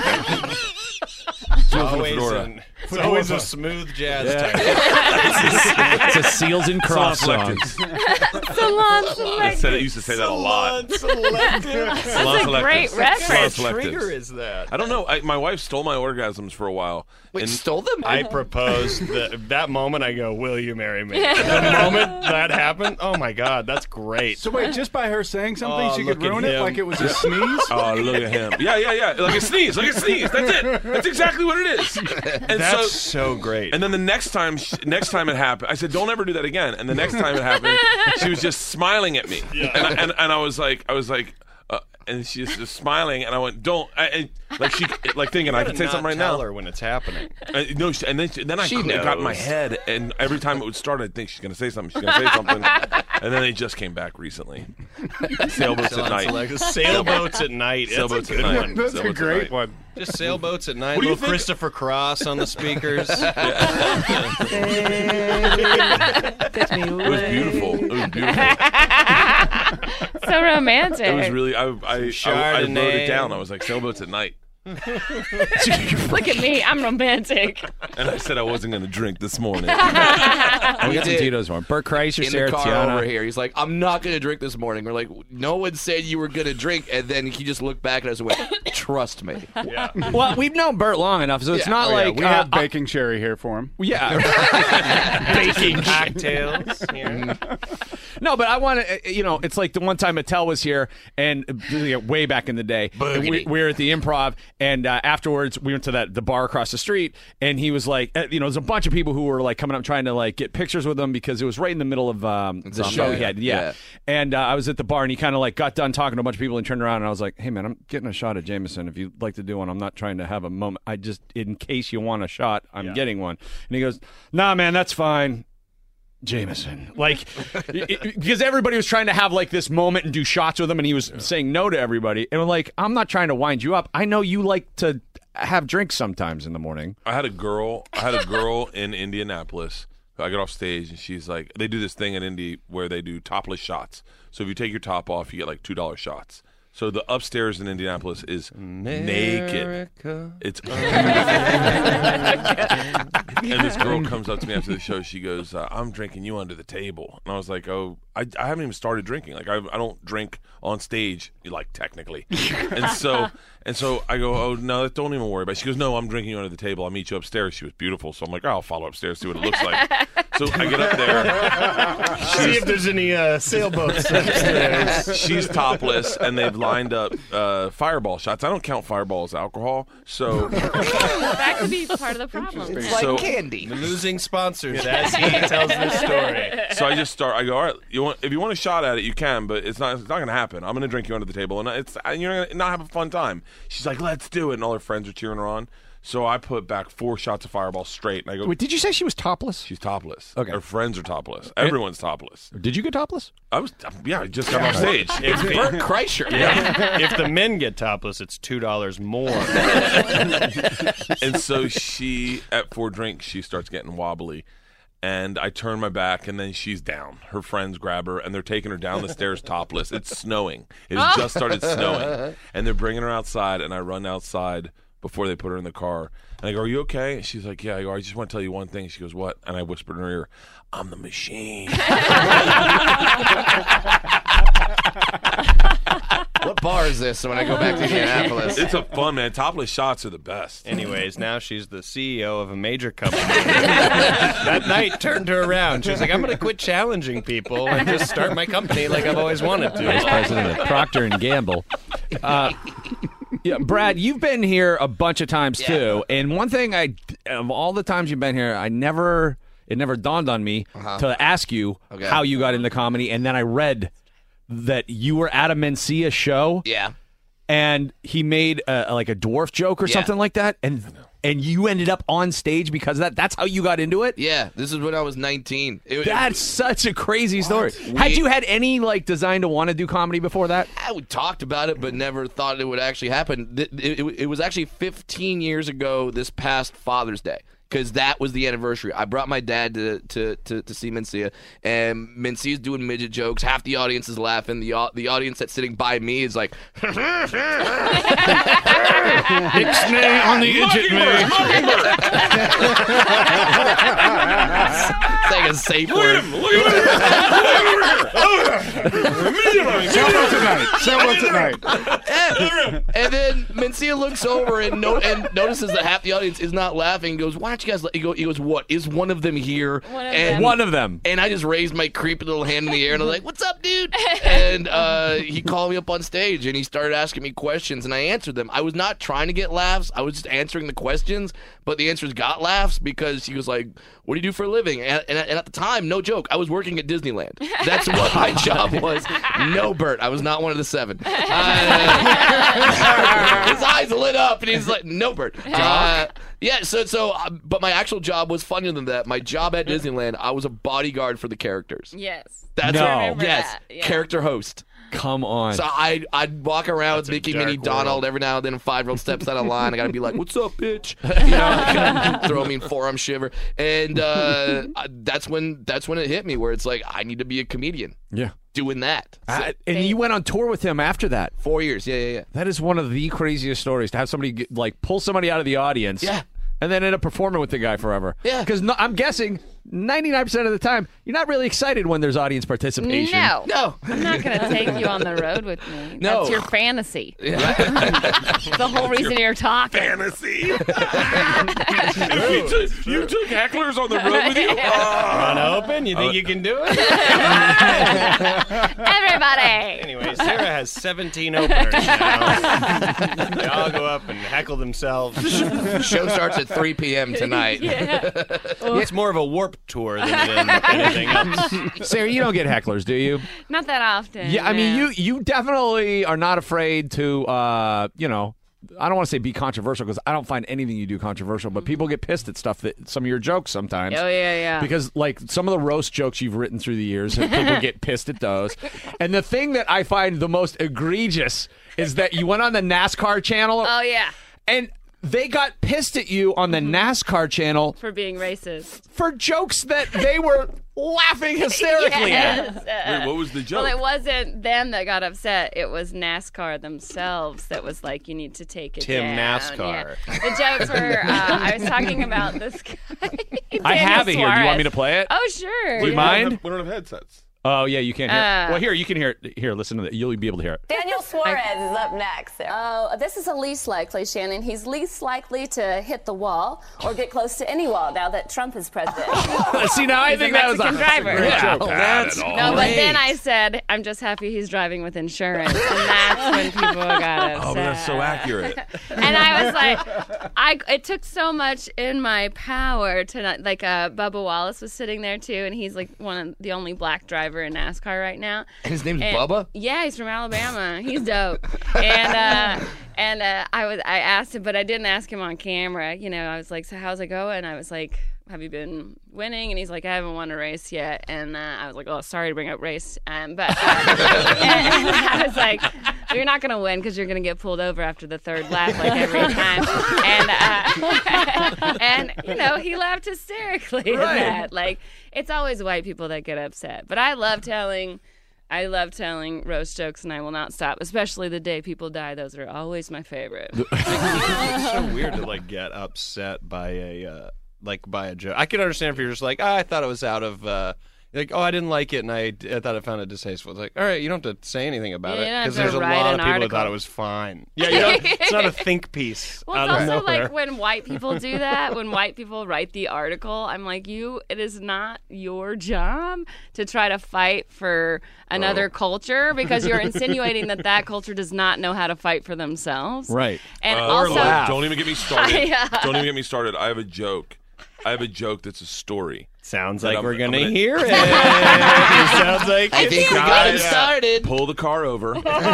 Always fedora. an- it's always a smooth jazz tech. It's a Seals and Crofts song. Salon I Select. said it used to say that a lot. Selective. Salon a great Selectives. reference. Salon What trigger Selectives. is that? I don't know. I, my wife stole my orgasms for a while. Wait, and stole them? I proposed that that moment. I go, "Will you marry me?" The moment that happened, oh my god, that's great. So wait, just by her saying something, Oh, she could look at ruin it him. like it was a sneeze? Oh, look at him. Yeah, yeah, yeah. Like a sneeze. Like a sneeze. That's it. That's exactly what it is. And That's so, so great. and then the next time, sh- next time it happened, I said, "Don't ever do that again." And the next time it happened, she was just smiling at me, and, I, and and I was like, I was like, uh, and she's just smiling, and I went, "Don't," I, and, like she, like thinking I can say something right tell now. her when it's happening. Uh, no, she, and then she, then I She it got in my knows. head, and every time it would start, I'd think she's gonna say something. She's gonna say something, and then they just came back recently. Sailboats at night. Like sailboats at night. Sailboats That's at a good night. one. That's a Sailboats at great night. one. Just sailboats at night. What do you Little think- Christopher Cross on the speakers. It was beautiful. It was beautiful. So romantic. It was really. I I, I, I wrote Chardonnay. it down. I was like, sailboats at night. Look at me. I'm romantic. And I said I wasn't going to drink this morning. We got some did. Tito's one. Bert Kreischer, In Sarah the car Tiana. over here, he's like, "I'm not gonna drink this morning." We're like, "No one said you were gonna drink," and then he just looked back at us and went, "Trust me." Well, we've known Bert long enough, so it's Yeah. not Oh, yeah, like we uh, have baking sherry here for him. yeah, baking. Cocktails. Yeah. No, but I want to. You know, it's like the one time Mattel was here, and uh, you know, way back in the day, and we, we were at the Improv, and uh, afterwards we went to that the bar across the street, and he was like, uh, you know, there's a bunch of people who were like coming up trying to like get pictures with him because it was right in the middle of um, the on show there. he had, yeah. Yeah. And uh, I was at the bar, and he kind of like got done talking to a bunch of people, and turned around, and I was like, hey man, I'm getting a shot of Jameson. If you'd like to do one, I'm not trying to have a moment. I just, in case you want a shot, I'm getting one. And he goes, nah, man, that's fine. Jameson, like, it, it- because everybody was trying to have like this moment and do shots with him, and he was saying no to everybody. And I'm like, I'm not trying to wind you up. I know you like to have drinks sometimes in the morning. I had a girl. I had a girl in Indianapolis. I got off stage, and she's like, they do this thing in Indy where they do topless shots. So if you take your top off, you get like two dollar shots. So the upstairs in Indianapolis is naked. It's and this girl comes up to me after the show. She goes, uh, "I'm drinking you under the table," and I was like, "Oh, I, I haven't even started drinking. Like I, I don't drink on stage, like technically." and so and so I go, "Oh no, don't even worry about it." She goes, "No, I'm drinking you under the table. I'll meet you upstairs." She was beautiful, so I'm like, oh, "I'll follow upstairs, see what it looks like." So I get up there. See if there's any uh, sailboats upstairs. She's topless, and they've lined up uh, fireball shots. I don't count fireball as alcohol, so That could be part of the problem. It's like So- candy. Losing sponsors as he tells this story. so I just start. I go, all right, you want if you want a shot at it, you can, but it's not. It's not going to happen. I'm going to drink you under the table, and it's and you're going to not have a fun time. She's like, let's do it, and all her friends are cheering her on. So I put back four shots of Fireball straight, and I go, Wait, did you say she was topless? she's topless. Okay. Her friends are topless. Everyone's topless. Did you get topless? I was, yeah, I just got off stage. It's Bert Kreischer. If the men get topless, it's two dollars more. And so she, at four drinks, she starts getting wobbly. And I turn my back, and then she's down. Her friends grab her, and they're taking her down the stairs topless. It's snowing. It has just started snowing. And they're bringing her outside, and I run outside before they put her in the car. And I go, are you okay? And she's like, yeah. I go, I just want to tell you one thing. She goes, what? And I whispered in her ear, I'm the machine. What bar is this when I go back to Indianapolis? It's a fun, man. Topless shots are the best. Anyways, now she's the C E O of a major company. That night turned her around. She was like, I'm going to quit challenging people and just start my company like I've always wanted to. Vice president of Procter and Gamble. Uh, yeah, Brad, you've been here a bunch of times too, and one thing I, of all the times you've been here, I never, it never dawned on me to ask you Okay. how you got into comedy, and then I read that you were at a Mencia show, Yeah. and he made a, like a dwarf joke or Yeah. something like that, and and you ended up on stage because of that. That's how you got into it. Yeah. This is when I was nineteen. It, That's such a crazy story. Had We- you had any like design to want to do comedy before that? I we talked about it, but never thought it would actually happen. It, it, it was actually fifteen years ago this past Father's Day, because that was the anniversary. I brought my dad to to, to, to see Mencia, and Mencia's doing midget jokes. Half the audience is laughing. The au- the audience that's sitting by me is like, Ixnay on the idiot me. saying a safe word. Sailboats at night. Sailboats at night. And then Mencia looks over and no- and notices that half the audience is not laughing. He goes, "Why don't you guys?" La-? He, go- he goes, "What is one of them here?" One of and them. One of them. And I just raised my creepy little hand in the air and I was like, "What's up, dude?" And uh, he called me up on stage and he started asking me questions and I answered them. I was not trying to get laughs. I was just answering the questions, but the answers got laughs because he was like, "What do you do for a living?" And, and, and at the time, no joke, I was working at Disneyland. That's what my job was. No, Bert, I was not one of the seven. Uh, his eyes lit up, and he's like, no, Bert. Uh, yeah, so, so, uh, but my actual job was funnier than that. My job at Disneyland, I was a bodyguard for the characters. Yes. That's No. what, Remember yes, that, yeah. character host. Come on. So I, I'd walk around That's with a Mickey, dark Minnie, world. Donald. Every now and then a five-year-old steps out of line. I got to be like, what's up, bitch? You know, throw me in forearm shiver. And uh, I- that's when that's when it hit me where it's like, I need to be a comedian yeah. doing that. Uh, and you went on tour with him after that. Four years. Yeah, yeah, yeah. That is one of the craziest stories, to have somebody get, like pull somebody out of the audience. Yeah. And then end up performing with the guy forever. Yeah. Because no, I'm guessing ninety-nine percent of the time, you're not really excited when there's audience participation. No. No. I'm not going to take you on the road with me. No. That's your fantasy. The whole reason you're talking. Fantasy. you, took, you took hecklers on the road with you? On open? You think you can do it? Everybody. Anyway, Sarah has seventeen openers now. They all go up and heckle themselves. Show starts at three p.m. tonight. It's more of a warp tour than than anything else. Sarah, you don't get hecklers, do you? Not that often. Yeah, I mean, no. you you definitely are not afraid to, uh, you know, I don't want to say be controversial because I don't find anything you do controversial, but people get pissed at stuff that some of your jokes sometimes. Oh, yeah, yeah. Because, like, some of the roast jokes you've written through the years, and people get pissed at those. And the thing that I find the most egregious is that you went on the NASCAR channel. Oh, yeah. And they got pissed at you on the NASCAR channel For being racist. for jokes that they were laughing hysterically at. Yes. Wait, what was the joke? Well, it wasn't them that got upset. It was NASCAR themselves that was like, you need to take it Tim down. NASCAR. Yeah. The jokes were, uh, I was talking about this guy. I Daniel have it here. Do you want me to Suarez. play it? Oh, sure. Do you yeah. mind? We don't have headsets. Oh, yeah, you can't hear Uh, it. Well, here, you can hear it. Here, listen to it. You'll be able to hear it. Daniel Suarez is up next. Sarah. Oh, this is the least likely, Shannon. He's least likely to hit the wall or get close to any wall now that Trump is president. See, now I He's think a that was a Mexican driver. great Yeah. joke. That's No, but then I said, I'm just happy he's driving with insurance. And that's when people got upset. Oh, but that's so accurate. And I was like, I it took so much in my power to not, like, uh, Bubba Wallace was sitting there too, and he's like one of the only black driver in NASCAR right now. And his name's And- Bubba? Yeah, he's from Alabama. He's dope. and uh, and uh, I was I asked him, but I didn't ask him on camera. You know, I was like, so how's it going? I was like, have you been winning? And he's like, I haven't won a race yet. And uh, I was like, oh, sorry to bring up race. Um, but uh, and I was like, well, you're not going to win because you're going to get pulled over after the third lap like every time. And, uh, and you know, he laughed hysterically at that. Like, it's always white people that get upset. But I love telling... I love telling roast jokes, and I will not stop, especially the day people die. Those are always my favorite. It's so weird to like get upset by a uh, like by a joke. I can understand if you're just like, ah, I thought it was out of uh, like, oh, I didn't like it, and I, I thought I found it distasteful. It's like, all right, you don't have to say anything about Yeah, it you don't have because to there's a write lot an of people that article. thought it was fine. Yeah, you don't, it's not a think piece. Well, out it's of also nowhere. like when white people do that, when white people write the article, I'm like, you, it is not your job to try to fight for another Oh. culture because you're insinuating that that culture does not know how to fight for themselves. Right. And Uh, also, laugh. Don't even get me started. Yeah. Don't even get me started. I have a joke. I have a joke that's a story. Sounds That like I'm- we're I'm gonna, gonna- hear it. It sounds like I it's think we got got him it. started. Pull the car over.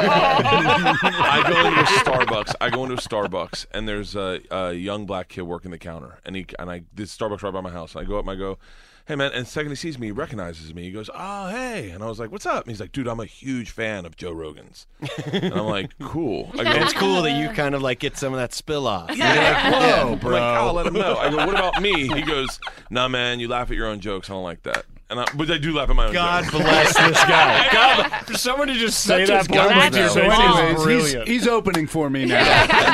I go into a Starbucks. I go into a Starbucks, and there's a, a young black kid working the counter, and he and I this Starbucks right by my house. And I go up, and I go, "Hey man!" And the second he sees me, he recognizes me. He goes, "Oh hey!" And I was like, "What's up?" And he's like, "Dude, I'm a huge fan of Joe Rogan's." And I'm like, "Cool." I go, And it's cool that you kind of like get some of that spill off. Yeah. You're like, whoa, I'm bro. like, I'll let him know. I go, "What about me?" He goes, "Nah, man, you laugh at your own jokes. I don't like that." And I, but I do laugh at my own God jokes. bless this guy. God, for someone to just say that publicly, That's So wrong. anyways, he's, brilliant. he's opening for me now.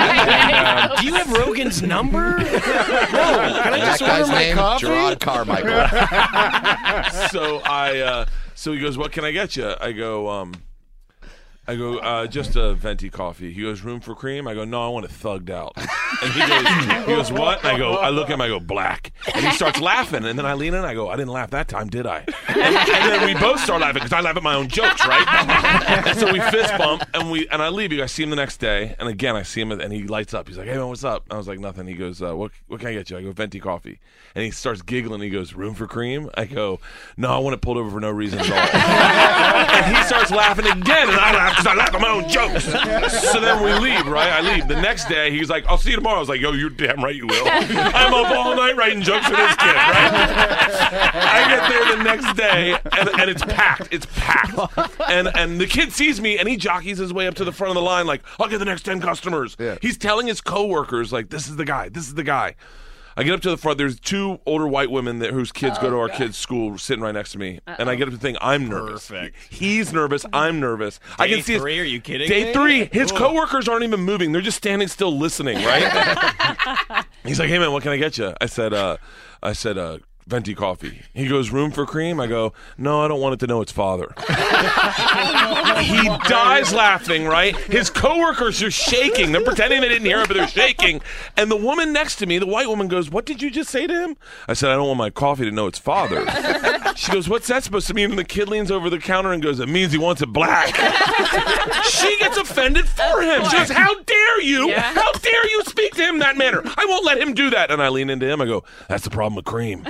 Do you have Rogan's number? No. Can I That just order guy's my name, coffee? Gerard Carmichael. So I, uh, so he goes, "What can I get you?" I go, um, I go, uh, just a venti coffee. He goes, room for cream? I go, no, I want it thugged out. And he goes, he goes, what? And I go, I look at him, I go, black. And he starts laughing. And then I lean in, I go, I didn't laugh that time, did I? And, and then we both start laughing because I laugh at my own jokes, right? And so we fist bump, and we and I leave. I see him the next day, and again, I see him, and he lights up. He's like, hey, man, what's up? I was like, nothing. He goes, uh, what, what can I get you? I go, venti coffee. And he starts giggling. He goes, room for cream? I go, no, I want it pulled over for no reason at all. And he starts laughing again, and I laugh because I laugh at my own jokes. So then we leave, right? I leave. The next day, he's like, I'll see you tomorrow. I was like, yo, you're damn right you will. I'm up all night writing jokes for this kid, right? I get there the next day, and, and it's packed. It's packed. And and the kid sees me, and he jockeys his way up to the front of the line like, I'll get the next ten customers. Yeah. He's telling his coworkers, like, this is the guy. This is the guy. I get up to the front. There's two older white women that, whose kids oh, go to our God. kids' school sitting right next to me. Uh-oh. And I get up to think, I'm nervous. Perfect. He's nervous. I'm nervous. Day I can see three? His, Are you kidding Day me? three. His Ooh. coworkers aren't even moving. They're just standing still listening, right? He's like, hey, man, what can I get you? I said, uh, I said, uh, venti coffee. He goes, room for cream? I go, no, I don't want it to know its father. He dies laughing, right? His coworkers are shaking. They're pretending they didn't hear it, but they're shaking. And the woman next to me, the white woman, goes, what did you just say to him? I said, I don't want my coffee to know its father. She goes, what's that supposed to mean? And the kid leans over the counter and goes, it means he wants it black. She gets offended for him. She goes, how dare you? Yeah. How dare you speak to him that manner? I won't let him do that. And I lean into him. I go, that's the problem with cream.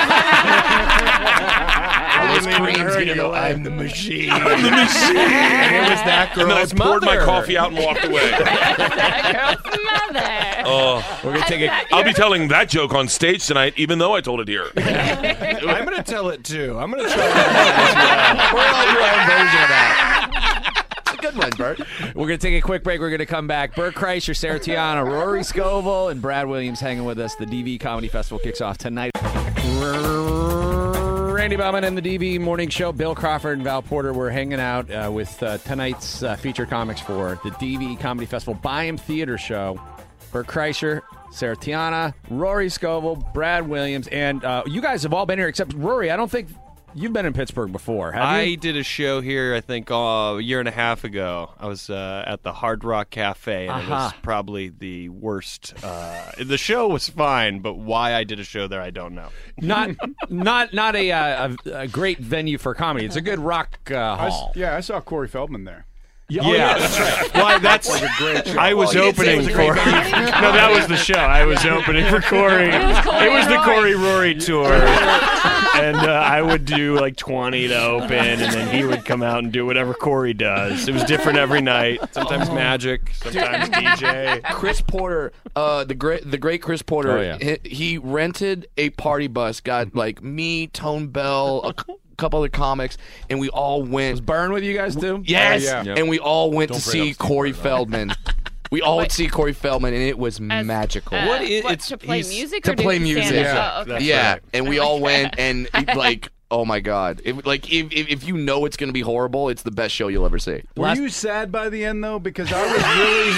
Those creams gonna go, I'm the machine. I'm the machine. And it was that girl's And then I poured mother. my coffee out and walked away. That girl's mother. Oh, we're gonna take it. I'll be telling that joke on stage tonight, even though I told it here. I'm going to tell it, too. I'm going to try that as well. We're all your own version of that. It's a good one, Bert. We're going to take a quick break. We're going to come back. Bert Kreischer, Sarah Tiana, Rory Scovel, and Brad Williams hanging with us. The D V Comedy Festival kicks off tonight. Randy Bauman and the D V Morning Show. Bill Crawford and Val Porter were hanging out uh, with uh, tonight's uh, featured comics for the D V Comedy Festival Byham Theater Show. Bert Kreischer, Sarah Tiana, Rory Scovel, Brad Williams, and uh, you guys have all been here except Rory. I don't think you've been in Pittsburgh before, have I you? did a show here, I think, uh, a year and a half ago. I was uh, at the Hard Rock Cafe, and uh-huh. it was probably the worst. Uh, the show was fine, but why I did a show there, I don't know. Not, not, not a, uh, a, a great venue for comedy. It's a good rock uh, hall. I, yeah, I saw Corey Feldman there. Yeah, oh, yeah, that's right. Well, that's was a great show. I was well, opening was for. No, that was the show. I was opening for Corey. It was, Corey it was the Corey Rory tour, and uh, I would do like twenty to open, and then he would come out and do whatever Corey does. It was different every night. Sometimes magic, sometimes D J. Chris Porter, uh, the great, the great Chris Porter. Oh, yeah. he, he rented a party bus. Got like me, Tone Bell, a couple other comics, and we all went. Was Byrne with you guys too? Yes, oh, yeah. and we all went Don't to bring see up Steve Corey Byrne, Feldman. We all went to see Corey Feldman, and it was As, magical. Uh, What is- what, it's- to play he's- music to or do play stand-up? music. Yeah, Oh, okay. that's yeah, right. and we all went, and it, like, oh my god, it, like if, if if you know it's gonna be horrible, it's the best show you'll ever see. Were you sad by the end though? Because I was really,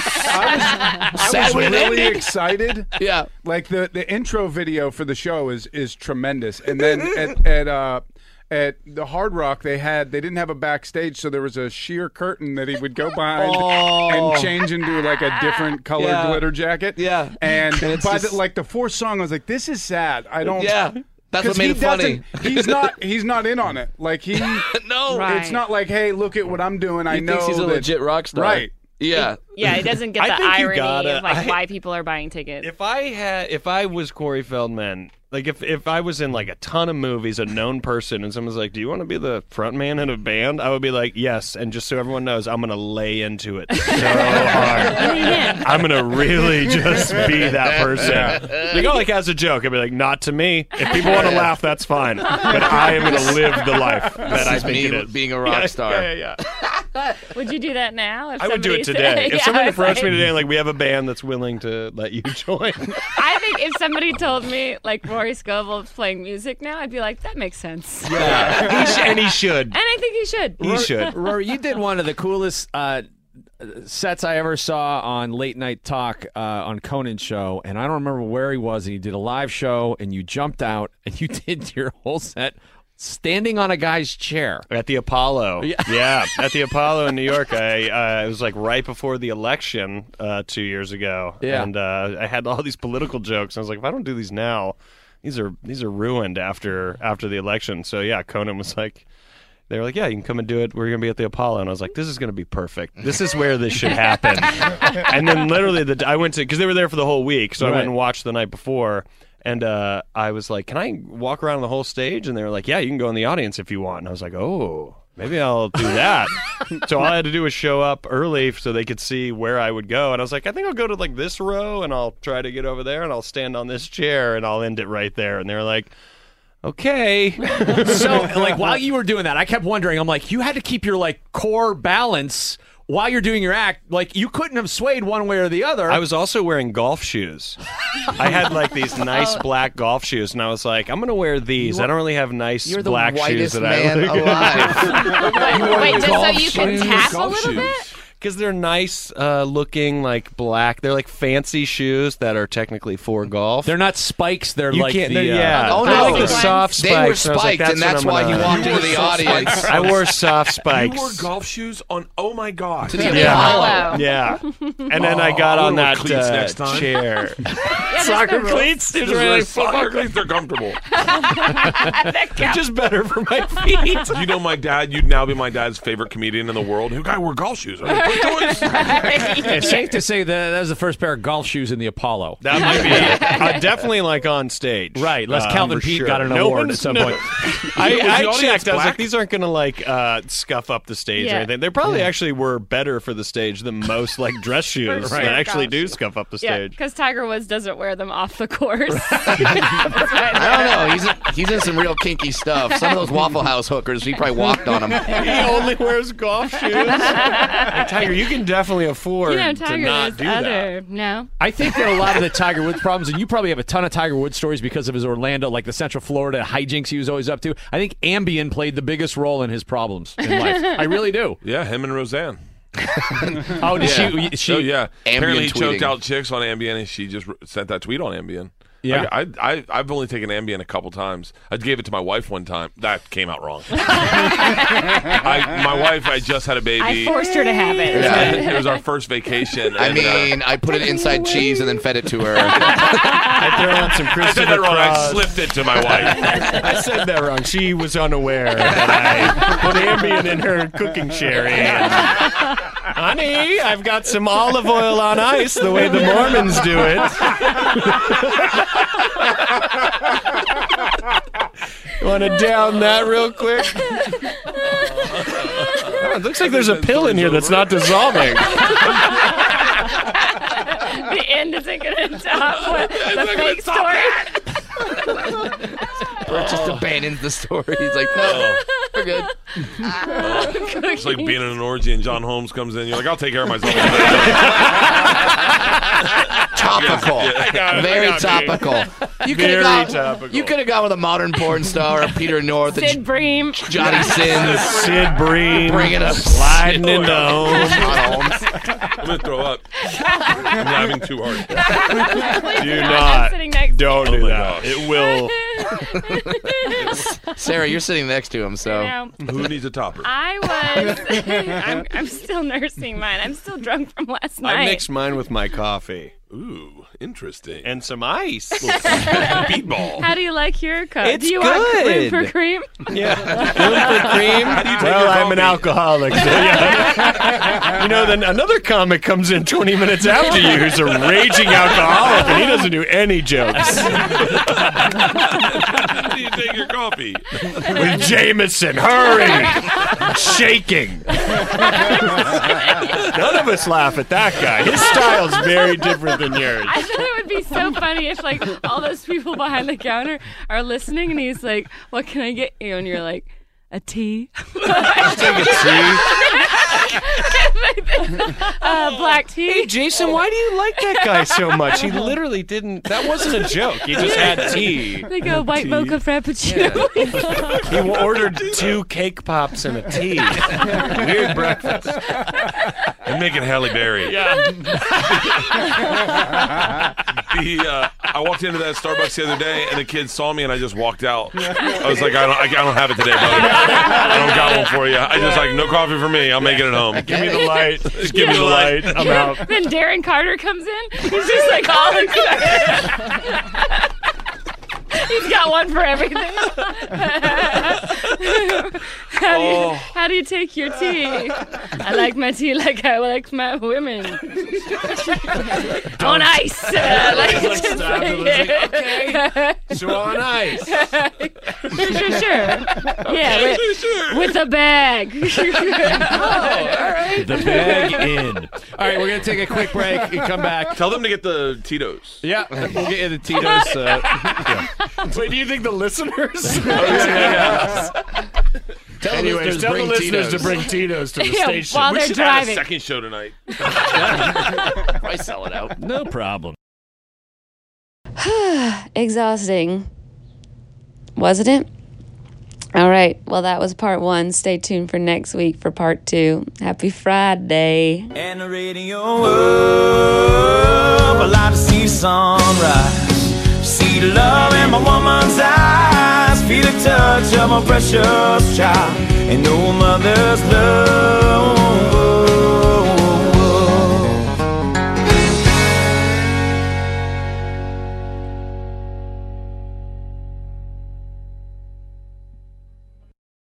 I was, I Sad was when it really ended? excited. Yeah, Like the the intro video for the show is is tremendous, and then at at uh. At the Hard Rock, they had they didn't have a backstage, so there was a sheer curtain that he would go behind Oh. and change into like a different colored Yeah. glitter jacket. Yeah. and, And it's by just- the, like the fourth song, I was like, "This is sad. I don't." yeah. That's 'cause what made he it funny. doesn't- He's not. He's not in on it. Like he. No, Right. It's not like, hey, look at what I'm doing. I he know thinks he's a that- legit rock star. Right. Yeah. Yeah, it doesn't get I the think you irony gotta- of like I- why people are buying tickets. If I had, if I was Corey Feldman, like if if I was in like a ton of movies, a known person, and someone's like, "Do you want to be the front man in a band?" I would be like, "Yes," and just so everyone knows, I'm gonna lay into it so hard. I'm gonna really just be that person. Like, oh, like as a joke, I'd be like, "Not to me. If people want to laugh, that's fine, but I am gonna live the life that I is think me it is." being a rock Yeah, star. Yeah, yeah, yeah. Would you do that now? If I would do it somebody today. said- If Yeah, somebody I was approached me like- today, like we have a band that's willing to let you join. I think if somebody told me like Rory Scovel is playing music now, I'd be like, that makes sense. Yeah, he sh- and he should. And I think he should. He should. Rory, you did one of the coolest uh, sets I ever saw on Late Night Talk uh, on Conan's show, and I don't remember where he was, and he did a live show, and you jumped out, and you did your whole set standing on a guy's chair at the Apollo. Yeah, yeah at the Apollo in New York. I uh, it was like right before the election uh, two years ago. Yeah. and uh, I had all these political jokes. I was like, if I don't do these now, these are these are ruined after after the election. So yeah, Conan was like, they were like, yeah, you can come and do it. We're going to be at the Apollo. And I was like, this is going to be perfect. This is where this should happen. And then literally, the I went to, because they were there for the whole week, so I Right. went and watched the night before. And uh, I was like, can I walk around the whole stage? And they were like, yeah, you can go in the audience if you want. And I was like, oh, maybe I'll do that. So all I had to do was show up early so they could see where I would go. And I was like, I think I'll go to like this row and I'll try to get over there and I'll stand on this chair and I'll end it right there. And they were like, okay. So, like, while you were doing that, I kept wondering, I'm like, you had to keep your, like, core balance while you're doing your act. Like, you couldn't have swayed one way or the other. I was also wearing golf shoes. I had, like, these nice black golf shoes, and I was like, I'm going to wear these. You are- I don't really have nice You're the black shoes whitest that man I alive. Wait, just so golf you can shoes. tap a Golf little shoes. bit? Because they're nice uh, looking, like, black. They're, like, fancy shoes that are technically for golf. They're not spikes. They're You like can't, the, they're- uh, yeah. Oh, They're no. like the They soft spikes. They were And I was like, spiked, and what that's I'm why he gonna- walked into the audience. I wore soft spikes. You wore golf shoes on. Oh my god! To the Yeah. Apollo. Yeah. And then I got Oh, on we'll wear that cleats uh, next time. chair. Yeah, Soccer just cleats? They're Just really wear football soccer cleats. They're comfortable. They're just better for my feet. You know, my dad. You'd now be my dad's favorite comedian in the world. Who guy wore golf shoes? Are they put toys? It's safe to say that that was the first pair of golf shoes in the Apollo. That might be uh, definitely like on stage. Right, unless Um, Calvin for Pete sure. got an No award one's- at some no. point. I, Was the I audience checked. I was black? like, these aren't going to like uh, scuff up the stage or Yeah. anything. They probably actually were better for the stage than most like dress shoes Right. that actually Gosh. do scuff up the Yeah, stage. because Tiger Woods doesn't wear them off the course. I don't know. He's in, he's in some real kinky stuff. Some of those Waffle House hookers, he probably walked on them. He only wears golf shoes. Hey, Tiger, you can definitely afford You know, to Tiger not is do that. other. No. I think that a lot of the Tiger Woods problems, and you probably have a ton of Tiger Woods stories because of his Orlando, like the Central Florida hijinks he was always up to. I think Ambien played the biggest role in his problems in life. I really do. Yeah, him and Roseanne. Oh, did Yeah. she? She oh yeah. Ambien Apparently he choked tweeting. out chicks on Ambien, and she just r- sent that tweet on Ambien. Yeah. I, I, I, I've only taken Ambien a couple times. I gave it to my wife one time. That came out wrong. I, my wife, I just had a baby. I forced her to have it. Yeah, it was our first vacation. I and, uh, mean, I put it inside cheese and then fed it to her. I threw on some I said Christopher that wrong. I Cross. slipped it to my wife. I said that wrong. She was unaware that I put Ambien in her cooking sherry. And, honey, I've got some olive oil on ice the way the Mormons do it. You want to down that real quick? Oh, it looks like there's a pill in here that's not dissolving. The end isn't going to top what the fake story. Bert just abandons the story. He's like, no, we're good. It's like being in an orgy and John Holmes comes in. You're like, I'll take care of myself. Topical. got it. Very I got me. topical. You could Very have gone, topical. You could have gone with a modern porn star, Peter North, and Sid Bream. Johnny Sins. Sid Bream Bringing up sliding into home. John Holmes. I'm going to throw up. I'm laughing too hard. Do I'm not. sitting next Don't to do my that. gosh. It will. Sarah, you're sitting next to him, so. you. Know, Who needs a topper? I was. I'm, I'm still nursing mine. I'm still drunk from last night. I mixed mine with my coffee Ooh, interesting. and some ice. Speedball. How do you like your cup? It's do you want good. room for cream? Yeah, room for cream. How do you take Well, your I'm an coffee? alcoholic. So yeah. You know, then another comic comes in twenty minutes after you who's a raging alcoholic, and he doesn't do any jokes. How do you take your coffee? With Jameson, hurry, shaking. None of us laugh at that guy. His style's very different than yours. I thought it would be so funny if, like, all those people behind the counter are listening, and he's like, "What can I get you?" And you're like, "A tea." Take a tea. uh, black tea. Hey, Jason, why do you like that guy so much? He literally didn't. That wasn't a joke. He just had tea. They go white mocha frappuccino. He ordered two cake pops and a tea. Weird breakfast. I'm making Halle Berry. Yeah. the uh, I walked into that Starbucks the other day, and the kid saw me, and I just walked out. I was like, I don't, I, I don't have it today, buddy. I don't got one for you. I just like, no coffee for me. I'll make it at home. Give me the light. Just give me the light. I'm out. Then Darren Carter comes in. He's just like all excited. He's got one for everything. how, do you, Oh. how do you take your tea? I like my tea like I like my women. On ice. Uh, like, Like, stop it. Okay. So on ice. sure, sure, sure. Yeah, with, with a bag. The bag in. All right, we're going to take a quick break and come back. Tell them to get the Tito's. Yeah, we'll get you the Tito's. Uh, yeah. Wait, do you think the listeners? Tell Anyways, the listeners tell bring the listeners Tito's. to bring Tito's to the Yeah, station. while We they're should add a driving. second show tonight. I sell it out. No problem. Exhausting, wasn't it? All right. Well, that was part one. Stay tuned for next week for part two. Happy Friday. And the radio up, I like to see the sunrise. See the love in my woman's eyes. Feel the touch of my precious child. And no mother's love